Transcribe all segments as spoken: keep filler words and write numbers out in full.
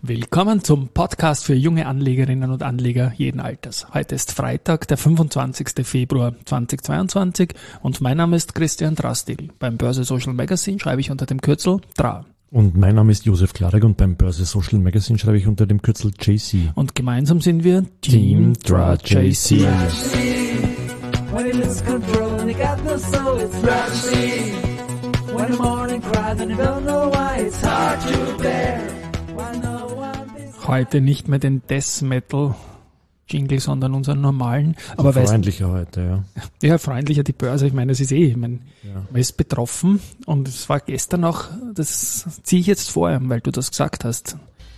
Willkommen zum Podcast für junge Anlegerinnen und Anleger jeden Alters. Heute ist Freitag, der fünfundzwanzigster Februar zweitausendzweiundzwanzig und mein Name ist Christian Drastil. Beim Börse Social Magazine schreibe ich unter dem Kürzel D R A. Und mein Name ist Josef Klarek und beim Börse Social Magazine schreibe ich unter dem Kürzel J C. Und gemeinsam sind wir Team D R A J C. Heute nicht mehr den Death Metal Jingle, sondern unseren normalen. Aber freundlicher heute, ja. Ja, freundlicher die Börse. Ich meine, das ist eh, ich meine, ja. Man ist betroffen und es war gestern auch, das ziehe ich jetzt vor, weil du das gesagt hast.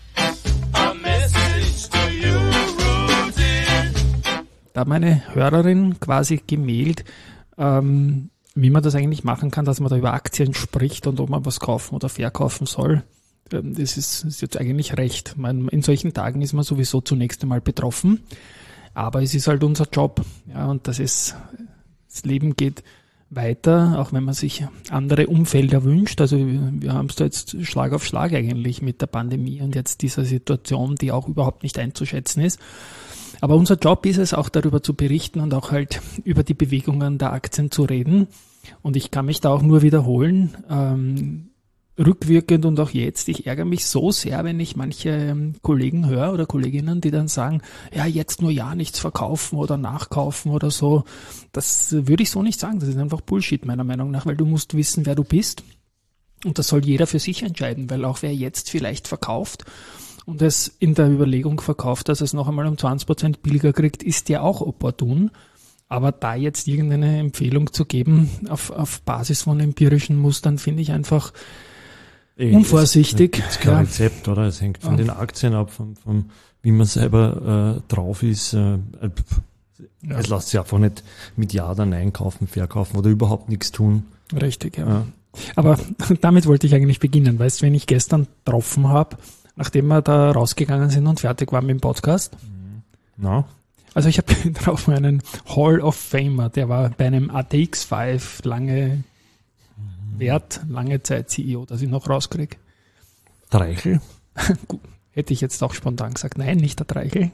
Da hat meine Hörerin quasi gemailt, ähm, wie man das eigentlich machen kann, dass man da über Aktien spricht und ob man was kaufen oder verkaufen soll. Das ist, ist jetzt eigentlich recht. Man, in solchen Tagen ist man sowieso zunächst einmal betroffen, aber es ist halt unser Job. Ja, und das ist, das Leben geht weiter, auch wenn man sich andere Umfelder wünscht. Also wir haben es da jetzt Schlag auf Schlag eigentlich mit der Pandemie und jetzt dieser Situation, die auch überhaupt nicht einzuschätzen ist. Aber unser Job ist es auch, darüber zu berichten und auch halt über die Bewegungen der Aktien zu reden. Und ich kann mich da auch nur wiederholen, ähm, rückwirkend und auch jetzt, ich ärgere mich so sehr, wenn ich manche ähm, Kollegen höre oder Kolleginnen, die dann sagen, ja, jetzt nur ja nichts verkaufen oder nachkaufen oder so. Das würde ich so nicht sagen. Das ist einfach Bullshit meiner Meinung nach, weil du musst wissen, wer du bist. Und das soll jeder für sich entscheiden, weil auch wer jetzt vielleicht verkauft und es in der Überlegung verkauft, dass es noch einmal um zwanzig Prozent billiger kriegt, ist ja auch opportun. Aber da jetzt irgendeine Empfehlung zu geben auf, auf Basis von empirischen Mustern, finde ich einfach unvorsichtig. Es gibt kein ja. Rezept, oder? Es hängt von ja. den Aktien ab, von, von wie man selber äh, drauf ist. Äh, ja. Es lässt sich einfach nicht mit Ja oder Nein kaufen, verkaufen oder überhaupt nichts tun. Richtig, ja. ja. Aber damit wollte ich eigentlich beginnen. Weißt du, wenn ich gestern getroffen habe, nachdem wir da rausgegangen sind und fertig waren mit dem Podcast? Na? Also ich habe drauf einen Hall of Famer, der war bei einem A T X fünf lange Wert, lange Zeit C E O, dass ich noch rauskriege. Dreichel? Gut, hätte ich jetzt auch spontan gesagt. Nein, nicht der Dreichel.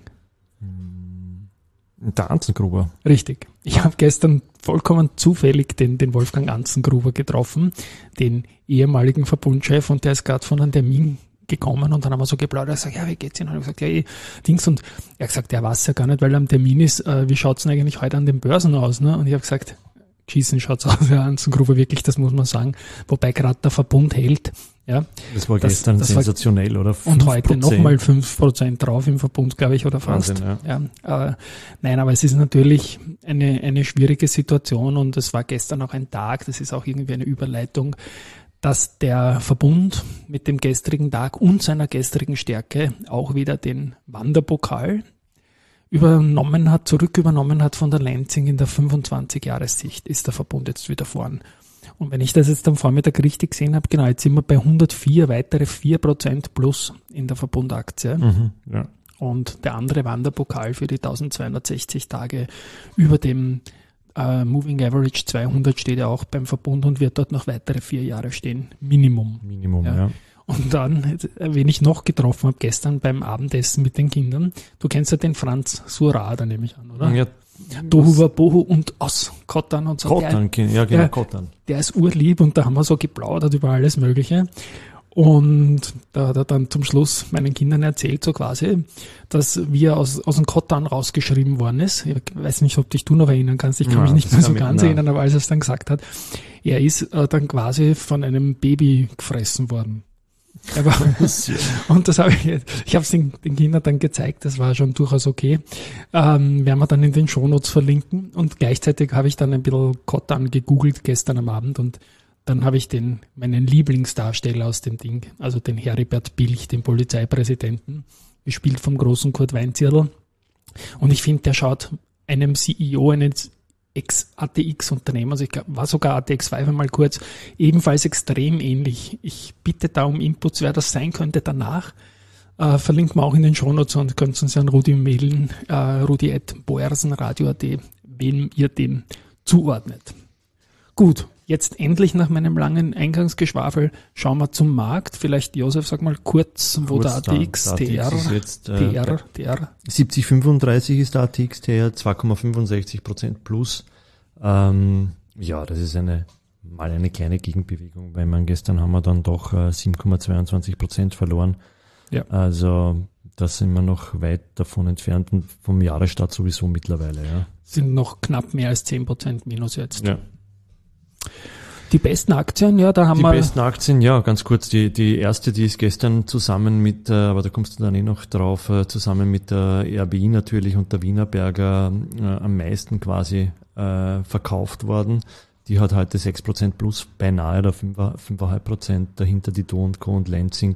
Der Anzengruber. Richtig. Ich habe gestern vollkommen zufällig den, den Wolfgang Anzengruber getroffen, den ehemaligen Verbundchef, und der ist gerade von einem Termin gekommen und dann haben wir so geplaudert. Er sagt, ja, wie geht's Ihnen? Und ich gesagt, ja, eh, Dings. Und er hat gesagt, der weiß ja gar nicht, weil er am Termin ist, äh, wie schaut's denn eigentlich heute an den Börsen aus? Ne? Und ich habe gesagt, schießen schaut's aus, ja, Anzengruber, wirklich, das muss man sagen. Wobei gerade der Verbund hält. Ja, das war das, gestern das sensationell, war, oder? Und heute nochmal fünf Prozent drauf im Verbund, glaube ich, oder fast. Wahnsinn, ja. Ja, äh, nein, aber es ist natürlich eine, eine schwierige Situation und es war gestern auch ein Tag, das ist auch irgendwie eine Überleitung, dass der Verbund mit dem gestrigen Tag und seiner gestrigen Stärke auch wieder den Wanderpokal übernommen hat, zurück übernommen hat von der Lenzing in der fünfundzwanzig-Jahressicht, ist der Verbund jetzt wieder vorn. Und wenn ich das jetzt am Vormittag richtig gesehen habe, genau, jetzt sind wir bei hundertvier, weitere vier Prozent plus in der Verbundaktie. Mhm, ja. Und der andere Wanderpokal für die eintausendzweihundertsechzig Tage über dem Uh, Moving Average zweihundert steht ja auch beim Verbund und wird dort noch weitere vier Jahre stehen. Minimum. Minimum, ja. ja. Und dann, wen ich noch getroffen habe gestern beim Abendessen mit den Kindern, du kennst ja den Franz Sura, da nehme ich an, oder? Ja. Tohu Wabohu und aus Kottan und so. Kottan, der, ja genau, Kottan. Der ist urlieb und da haben wir so geplaudert über alles Mögliche. Und da hat er dann zum Schluss meinen Kindern erzählt, so quasi, dass wir aus, aus dem Kottan rausgeschrieben worden ist. Ich weiß nicht, ob dich du noch erinnern kannst, ich kann ja, mich nicht mehr so ganz erinnern, aber als er es dann gesagt hat, er ist äh, dann quasi von einem Baby gefressen worden. Aber, und das habe ich, ich habe es den, den Kindern dann gezeigt, das war schon durchaus okay. Ähm, werden wir dann in den Shownotes verlinken und gleichzeitig habe ich dann ein bisschen Kottan gegoogelt gestern am Abend und dann habe ich den, meinen Lieblingsdarsteller aus dem Ding, also den Heribert Bilch, den Polizeipräsidenten, gespielt vom großen Kurt Weinzierl. Und ich finde, der schaut einem C E O eines Ex-A T X-Unternehmens, also ich glaube, war sogar A T X fünf einmal kurz, ebenfalls extrem ähnlich. Ich bitte da um Inputs, wer das sein könnte danach. Äh, verlinken wir auch in den Shownotes und könnt uns an Rudi mailen, äh, rudi at boersenradio punkt at, wem ihr den zuordnet. Gut. jetzt endlich nach meinem langen Eingangsgeschwafel schauen wir zum Markt. Vielleicht, Josef, sag mal kurz, wo Kurz der A T X dann. T R, Der A T X ist jetzt, äh, T R, T R. siebzig fünfunddreißig ist der A T X T R, zwei Komma fünfundsechzig Prozent plus. Ähm, ja, das ist eine mal eine kleine Gegenbewegung, weil man gestern haben wir dann doch äh, sieben Komma zweiundzwanzig Prozent verloren. Ja. Also da sind wir noch weit davon entfernt und vom Jahresstart sowieso mittlerweile. Ja. Sind noch knapp mehr als zehn Prozent minus jetzt. Ja. Die besten Aktien, ja, da haben die wir... Die besten Aktien, ja, ganz kurz. Die, die erste, die ist gestern zusammen mit, äh, aber da kommst du dann eh noch drauf, äh, zusammen mit der R B I natürlich und der Wienerberger äh, am meisten quasi äh, verkauft worden. Die hat heute sechs Prozent plus, beinahe der fünf Komma fünf Prozent, dahinter die Do und Co. und Lenzing.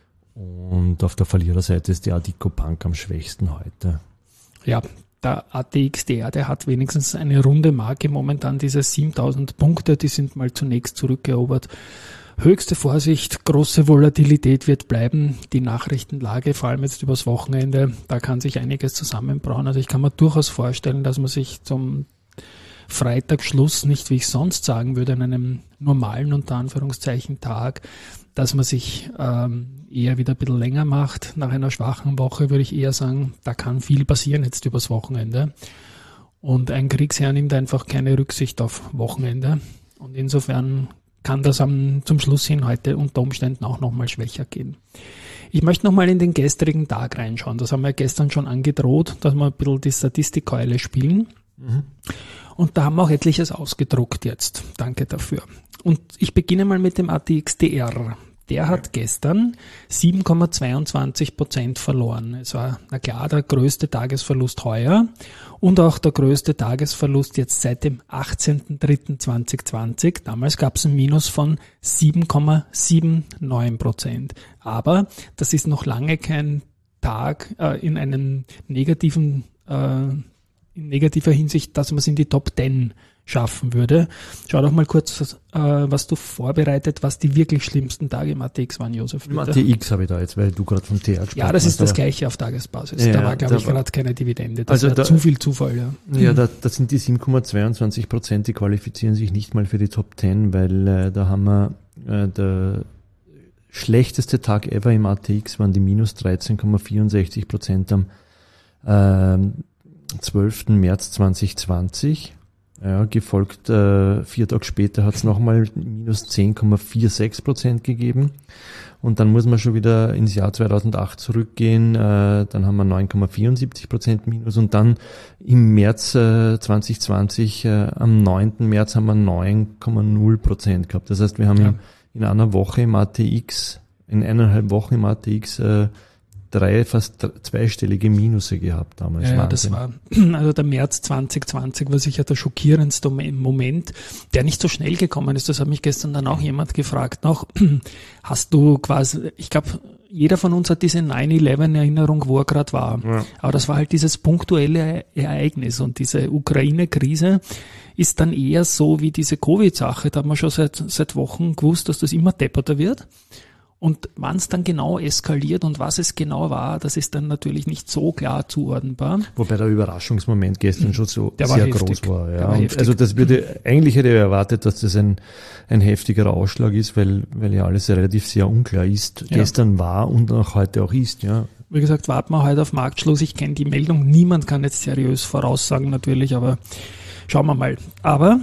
Und auf der Verliererseite ist die Adico Bank am schwächsten heute. Ja, der A T X T R, der hat wenigstens eine runde Marke momentan, diese siebentausend Punkte, die sind mal zunächst zurückerobert. Höchste Vorsicht, große Volatilität wird bleiben. Die Nachrichtenlage, vor allem jetzt übers Wochenende, da kann sich einiges zusammenbrauen. Also ich kann mir durchaus vorstellen, dass man sich zum Freitagsschluss, nicht wie ich sonst sagen würde, an einem normalen, unter Anführungszeichen, Tag, dass man sich ähm, eher wieder ein bisschen länger macht. Nach einer schwachen Woche würde ich eher sagen, da kann viel passieren jetzt übers Wochenende. Und ein Kriegsherr nimmt einfach keine Rücksicht auf Wochenende. Und insofern kann das am, zum Schluss hin heute unter Umständen auch nochmal schwächer gehen. Ich möchte nochmal in den gestrigen Tag reinschauen. Das haben wir gestern schon angedroht, dass wir ein bisschen die Statistikkeule spielen. Mhm. Und da haben wir auch etliches ausgedruckt jetzt. Danke dafür. Und ich beginne mal mit dem A T X T R. Der hat gestern sieben Komma zweiundzwanzig Prozent verloren. Es war, na klar, der größte Tagesverlust heuer und auch der größte Tagesverlust jetzt seit dem achtzehnten dritten zweitausendzwanzig. Damals gab es ein Minus von sieben Komma neunundsiebzig Prozent. Aber das ist noch lange kein Tag äh, in einem negativen äh, in negativer Hinsicht, dass man es in die Top zehn schaffen würde. Schau doch mal kurz, äh, was du vorbereitet, was die wirklich schlimmsten Tage im A T X waren, Josef. Im A T X habe ich da jetzt, weil du gerade vom T R gesprochen hast. Ja, das ist das Gleiche auf Tagesbasis. Ja, da war, glaube ich, gerade keine Dividende. Das also war da, zu viel Zufall. Ja, ja da, da sind die sieben Komma zweiundzwanzig Prozent, die qualifizieren sich nicht mal für die Top zehn, weil äh, da haben wir äh, der schlechteste Tag ever im A T X waren die minus dreizehn Komma vierundsechzig Prozent am äh, zwölften März zweitausendzwanzig. Ja, gefolgt, äh, vier Tage später hat es nochmal minus zehn Komma sechsundvierzig Prozent gegeben. Und dann muss man schon wieder ins Jahr zweitausendacht zurückgehen. Äh, dann haben wir neun Komma vierundsiebzig Prozent minus. Und dann im März äh, zweitausendzwanzig, äh, am neunten März haben wir neun Komma null Prozent gehabt. Das heißt, wir haben ja. in, in einer Woche im A T X, in eineinhalb Wochen im A T X, äh, drei, fast zweistellige Minuse gehabt damals. Ja, ja, das war, also der März zweitausendzwanzig war sicher der schockierendste Moment, der nicht so schnell gekommen ist. Das hat mich gestern dann auch jemand gefragt noch. Hast du quasi, ich glaube, jeder von uns hat diese neun elf Erinnerung, wo er gerade war. Ja. Aber das war halt dieses punktuelle Ereignis und diese Ukraine-Krise ist dann eher so wie diese Covid-Sache. Da hat man schon seit, seit Wochen gewusst, dass das immer depperter wird. Und wann es dann genau eskaliert und was es genau war, das ist dann natürlich nicht so klar zuordnenbar. Wobei der Überraschungsmoment gestern schon so der sehr war groß war. Ja. war Und also das würde, eigentlich hätte ich erwartet, dass das ein, ein heftigerer Ausschlag ist, weil, weil ja alles relativ sehr unklar ist. Ja. Gestern war und auch heute auch ist, ja. Wie gesagt, warten wir heute auf Marktschluss. Ich kenne die Meldung. Niemand kann jetzt seriös voraussagen natürlich, aber schauen wir mal. Aber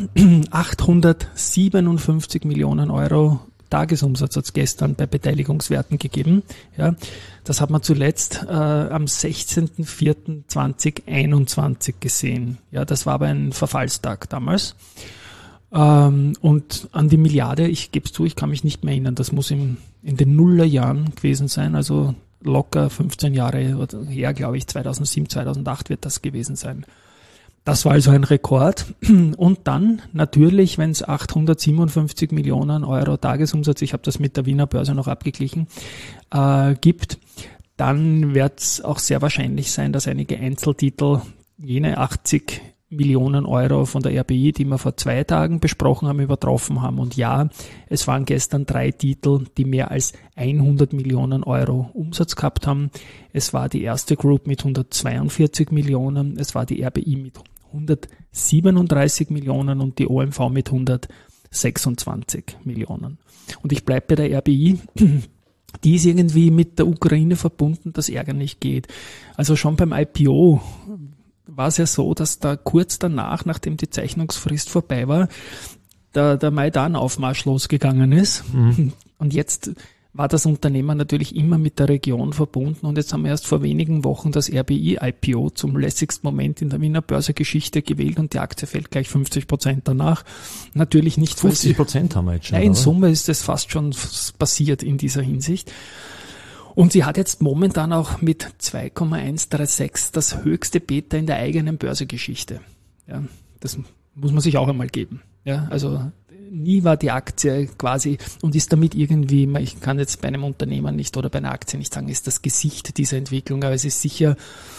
achthundertsiebenundfünfzig Millionen Euro Tagesumsatz hat es gestern bei Beteiligungswerten gegeben. Ja, das hat man zuletzt äh, am sechzehnten vierten zweitausendeinundzwanzig gesehen. Ja, das war aber ein Verfallstag damals. Ähm, und an die Milliarde, ich gebe es zu, ich kann mich nicht mehr erinnern, das muss im, in den Nullerjahren gewesen sein, also locker fünfzehn Jahre her, glaube ich, zweitausendsieben, zweitausendacht wird das gewesen sein. Das war also ein Rekord. Und dann natürlich, wenn es achthundertsiebenundfünfzig Millionen Euro Tagesumsatz, ich habe das mit der Wiener Börse noch abgeglichen, äh, gibt, dann wird es auch sehr wahrscheinlich sein, dass einige Einzeltitel jene achtzig Millionen Euro von der R B I, die wir vor zwei Tagen besprochen haben, übertroffen haben. Und ja, es waren gestern drei Titel, die mehr als hundert Millionen Euro Umsatz gehabt haben. Es war die erste Group mit hundertzweiundvierzig Millionen, es war die R B I mit hundertsiebenunddreißig Millionen und die O M V mit hundertsechsunddreißig sechsundzwanzig Millionen. Und ich bleibe bei der R B I, die ist irgendwie mit der Ukraine verbunden, dass Ärger nicht geht. Also schon beim I P O war es ja so, dass da kurz danach, nachdem die Zeichnungsfrist vorbei war, der, der Maidan-Aufmarsch losgegangen ist. Mhm. Und jetzt war das Unternehmen natürlich immer mit der Region verbunden und jetzt haben wir erst vor wenigen Wochen das R B I-I P O zum lässigsten Moment in der Wiener Börsegeschichte gewählt und die Aktie fällt gleich fünfzig Prozent danach. Natürlich nicht fünfzig Prozent haben wir jetzt schon. Ja, in Summe ist das fast schon passiert in dieser Hinsicht. Und sie hat jetzt momentan auch mit zwei Komma eins drei sechs das höchste Beta in der eigenen Börsegeschichte. Ja, das muss man sich auch einmal geben. Ja, also nie war die Aktie quasi und ist damit irgendwie, ich kann jetzt bei einem Unternehmen nicht oder bei einer Aktie nicht sagen, ist das Gesicht dieser Entwicklung, aber es ist sicher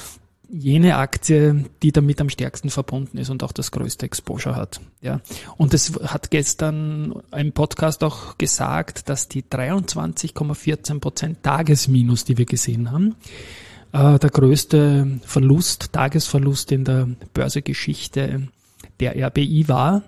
jene Aktie, die damit am stärksten verbunden ist und auch das größte Exposure hat. Ja. Und es hat gestern ein Podcast auch gesagt, dass die dreiundzwanzig Komma vierzehn Prozent Tagesminus, die wir gesehen haben, äh, der größte Verlust, Tagesverlust in der Börsegeschichte der R B I war.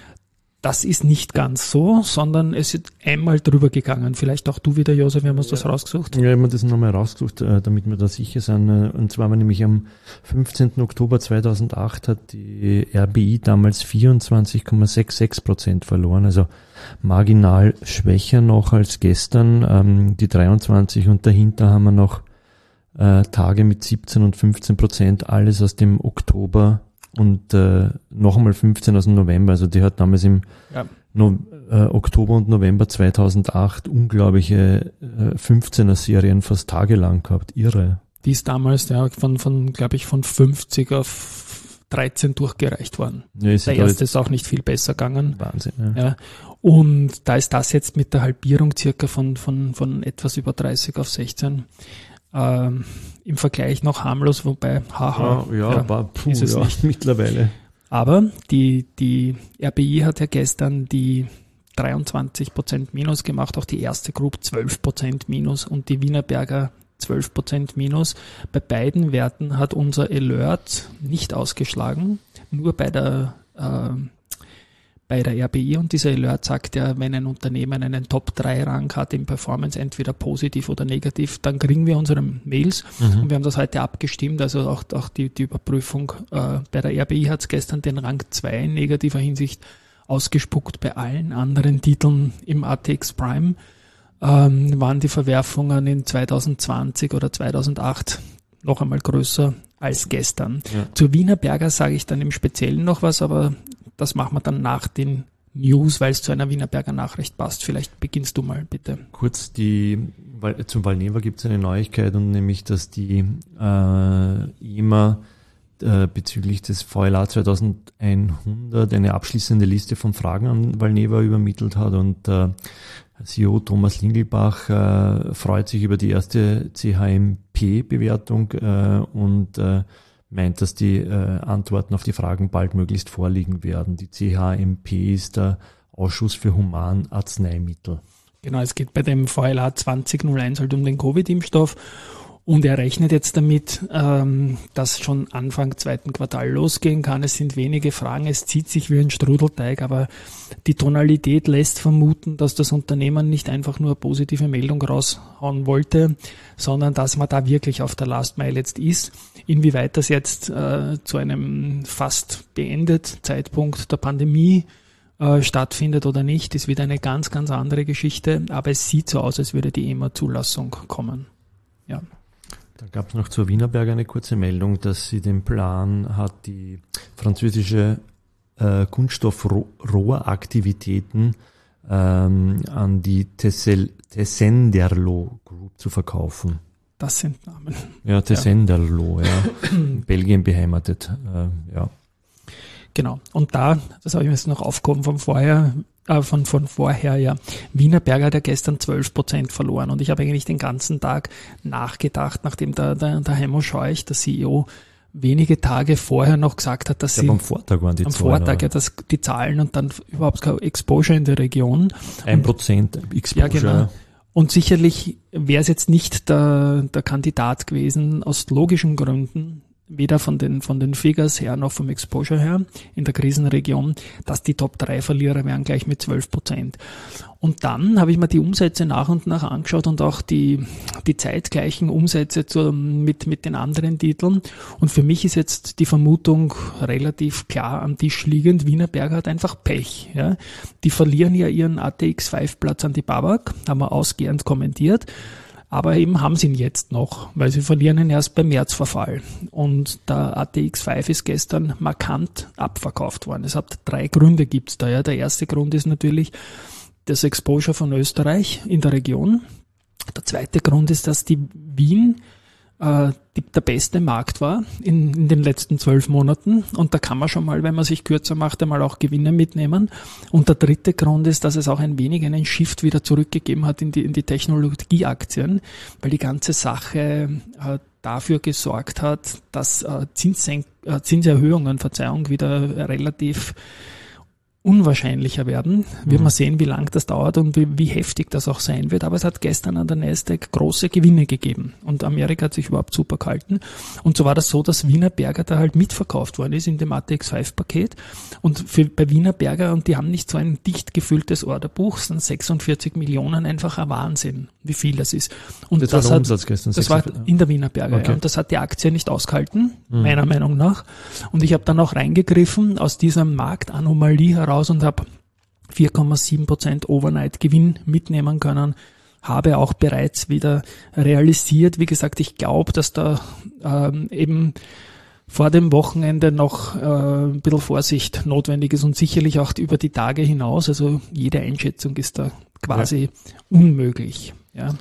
Das ist nicht ganz so, sondern es ist einmal drüber gegangen. Vielleicht auch du wieder, Josef, wir haben uns ja. das rausgesucht. Ja, ich habe mir das nochmal rausgesucht, damit wir da sicher sind. Und zwar war nämlich am fünfzehnten Oktober zweitausendacht hat die R B I damals vierundzwanzig Komma sechsundsechzig Prozent verloren, also marginal schwächer noch als gestern. Ähm, die dreiundzwanzig und dahinter haben wir noch äh, Tage mit siebzehn und fünfzehn Prozent, alles aus dem Oktober. Und äh, noch einmal fünfzehn aus dem November, also die hat damals im ja. no, äh, Oktober und November zweitausendacht unglaubliche äh, fünfzehner-Serien fast tagelang gehabt, irre. Die ist damals ja von, von glaube ich, von fünfzig auf dreizehn durchgereicht worden. Ja, der erste ist auch nicht viel besser gegangen. Wahnsinn, ja. ja. Und da ist das jetzt mit der Halbierung circa von, von, von etwas über dreißig auf sechzehn Ähm, im Vergleich noch harmlos, wobei haha, ja, ja, ja aber puh, ist es ja, nicht mittlerweile. Aber die, die R B I hat ja gestern die dreiundzwanzig Prozent Minus gemacht, auch die erste Group zwölf Prozent Minus und die Wienerberger zwölf Prozent Minus. Bei beiden Werten hat unser Alert nicht ausgeschlagen, nur bei der äh, bei der R B I und dieser Alert sagt ja, wenn ein Unternehmen einen Top drei Rang hat in Performance, entweder positiv oder negativ, dann kriegen wir unsere Mails mhm. und wir haben das heute abgestimmt, also auch, auch die, die Überprüfung äh, bei der R B I hat es gestern den Rang zwei in negativer Hinsicht ausgespuckt, bei allen anderen Titeln im A T X Prime ähm, waren die Verwerfungen in zweitausendzwanzig oder zweitausendacht noch einmal größer als gestern. Ja. Zur Wienerberger sage ich dann im Speziellen noch was, aber das machen wir dann nach den News, weil es zu einer Wienerberger Nachricht passt. Vielleicht beginnst du mal, bitte. Kurz, die, weil, zum Valneva gibt es eine Neuigkeit und nämlich, dass die äh, E M A äh, bezüglich des V L A zweitausendeinhundert eine abschließende Liste von Fragen an Valneva übermittelt hat und äh, C E O Thomas Lingelbach äh, freut sich über die erste C H M P-Bewertung äh, und äh, meint, dass die äh, Antworten auf die Fragen baldmöglichst vorliegen werden. Die C H M P ist der Ausschuss für Humanarzneimittel. Genau, es geht bei dem V L A zwanzig null eins halt um den Covid-Impfstoff und er rechnet jetzt damit, ähm, dass schon Anfang zweiten Quartal losgehen kann. Es sind wenige Fragen, es zieht sich wie ein Strudelteig, aber die Tonalität lässt vermuten, dass das Unternehmen nicht einfach nur eine positive Meldung raushauen wollte, sondern dass man da wirklich auf der Last Mile jetzt ist. Inwieweit das jetzt äh, zu einem fast beendet Zeitpunkt der Pandemie äh, stattfindet oder nicht, ist wieder eine ganz, ganz andere Geschichte. Aber es sieht so aus, als würde die E M A-Zulassung kommen. Ja. Da gab es noch zur Wienerberger eine kurze Meldung, dass sie den Plan hat, die französische äh, Kunststoffrohraktivitäten ähm, an die Tessenderlo Group zu verkaufen. Das sind Namen. Ja, Tessenderlo, ja. ja. In Belgien beheimatet, äh, ja. Genau. Und da, das habe ich mir jetzt noch aufgehoben von vorher, äh, von, von vorher, ja. Wienerberger hat ja gestern zwölf Prozent verloren und ich habe eigentlich den ganzen Tag nachgedacht, nachdem der, der, der Heimo Scheuch, der C E O, wenige Tage vorher noch gesagt hat, dass ja, sie am Vortag waren die am Zahlen. Am Vortag, ja, dass die Zahlen und dann überhaupt kein Exposure in der Region. Ein Prozent Exposure. Ja, genau. Und sicherlich wäre es jetzt nicht der, der Kandidat gewesen, aus logischen Gründen, weder von den, von den Figures her noch vom Exposure her in der Krisenregion, dass die Top drei Verlierer wären gleich mit zwölf Prozent. Und dann habe ich mir die Umsätze nach und nach angeschaut und auch die, die zeitgleichen Umsätze zu, mit, mit den anderen Titeln. Und für mich ist jetzt die Vermutung relativ klar am Tisch liegend. Wienerberger hat einfach Pech. Ja. Die verlieren ja ihren A T X fünf Platz an die BAWAG, haben wir ausgehend kommentiert. Aber eben haben sie ihn jetzt noch, weil sie verlieren ihn erst beim Märzverfall. Und der A T X fünf ist gestern markant abverkauft worden. Es hat drei Gründe gibt's da. Ja. Der erste Grund ist natürlich das Exposure von Österreich in der Region. Der zweite Grund ist, dass die Wien äh, die, der beste Markt war in, in den letzten zwölf Monaten. Und da kann man schon mal, wenn man sich kürzer macht, einmal auch Gewinne mitnehmen. Und der dritte Grund ist, dass es auch ein wenig einen Shift wieder zurückgegeben hat in die, in die Technologieaktien, weil die ganze Sache äh, dafür gesorgt hat, dass äh, Zinssenk- äh, Zinserhöhungen, Verzeihung, wieder relativ unwahrscheinlicher werden. Wird Mhm. man sehen, wie lang das dauert und wie, wie heftig das auch sein wird. Aber es hat gestern an der Nasdaq große Gewinne gegeben. Und Amerika hat sich überhaupt super gehalten. Und so war das so, dass Wienerberger da halt mitverkauft worden ist in dem A T X fünf Paket. Und für, bei Wienerberger, und die haben nicht so ein dicht gefülltes Orderbuch, sind sechsundvierzig Millionen einfach ein Wahnsinn, wie viel das ist. Und Das, das, war der hat, Umsatz gestern. das war sechsundvierzig. in der Wienerberger, Okay. ja. Und das hat die Aktie nicht ausgehalten, Mhm. meiner Meinung nach. Und ich habe dann auch reingegriffen aus dieser Marktanomalie heraus und habe vier Komma sieben Prozent Overnight-Gewinn mitnehmen können, habe auch bereits wieder realisiert. Wie gesagt, ich glaube, dass da ähm, eben vor dem Wochenende noch äh, ein bisschen Vorsicht notwendig ist und sicherlich auch über die Tage hinaus. Also jede Einschätzung ist da quasi ja. unmöglich. Ja.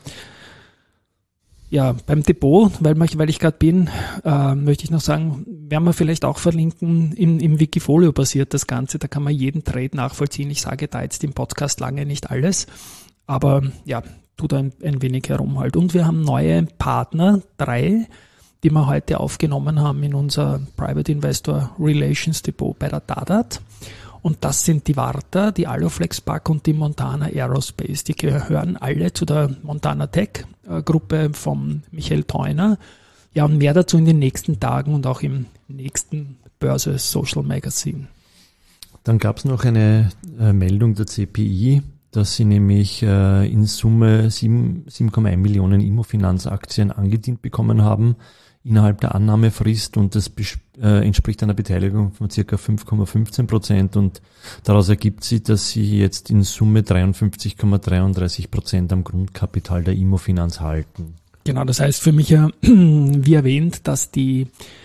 Ja, beim Depot, weil, man, weil ich gerade bin, äh, möchte ich noch sagen, werden wir vielleicht auch verlinken, im, im Wikifolio basiert das Ganze, da kann man jeden Trade nachvollziehen. Ich sage da jetzt im Podcast lange nicht alles, aber ja, tut ein, ein wenig herum halt. Und wir haben neue Partner, drei, die wir heute aufgenommen haben in unser Private Investor Relations Depot bei der Dadat. Und das sind die Warta, die Aloflex Park und die Montana Aerospace. Die gehören alle zu der Montana Tech Gruppe von Michael Theuner. Ja, und mehr dazu in den nächsten Tagen und auch im nächsten Börse Social Magazine. Dann gab es noch eine äh, Meldung der C P I, dass sie nämlich äh, in Summe sieben Komma eins Millionen Immofinanz-Aktien angedient bekommen haben innerhalb der Annahmefrist, und das bes- äh, entspricht einer Beteiligung von ca. fünf Komma fünfzehn Prozent, und daraus ergibt sich, dass sie jetzt in Summe dreiundfünfzig Komma dreiunddreißig Prozent am Grundkapital der Immofinanz halten. Genau, das heißt für mich ja, wie erwähnt, dass die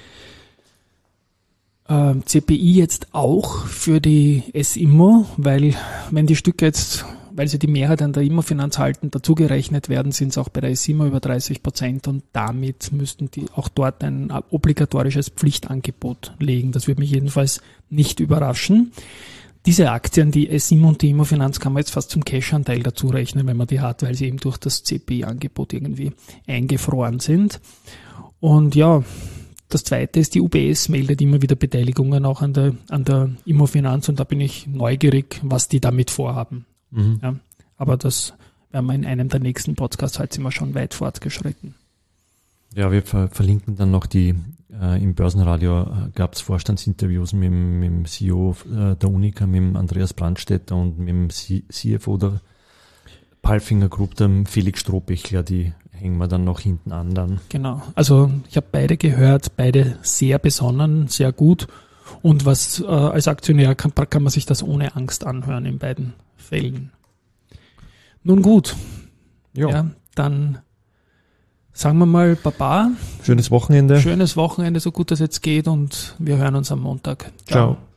äh, C P I jetzt auch für die S-Immo, weil wenn die Stücke jetzt, weil sie die Mehrheit an der Immofinanz halten, dazugerechnet werden, sind es auch bei der S-Immo über dreißig Prozent, und damit müssten die auch dort ein obligatorisches Pflichtangebot legen. Das würde mich jedenfalls nicht überraschen. Diese Aktien, die S-Immo und die Immofinanz, kann man jetzt fast zum Cash-Anteil dazu rechnen, wenn man die hat, weil sie eben durch das C P I-Angebot irgendwie eingefroren sind. Und ja, das zweite ist, die U B S meldet immer wieder Beteiligungen auch an der, an der Immofinanz, und da bin ich neugierig, was die damit vorhaben. Mhm. Ja, aber das werden wir in einem der nächsten Podcasts, heute sind wir schon weit fortgeschritten. Ja, wir ver- verlinken dann noch die, äh, im Börsenradio äh, gab es Vorstandsinterviews mit, dem- mit dem C E O äh, der Unica, mit dem Andreas Brandstätter, und mit dem C- CFO der Palfinger Group, dem Felix Strohbechler, die hängen wir dann noch hinten an dann. Genau, also ich habe beide gehört, beide sehr besonnen, sehr gut, und was äh, als Aktionär kann, kann man sich das ohne Angst anhören in beiden Fällen. Nun gut, Jo. ja, dann sagen wir mal Baba, Schönes Wochenende. schönes Wochenende, so gut das jetzt geht, und wir hören uns am Montag. Ciao.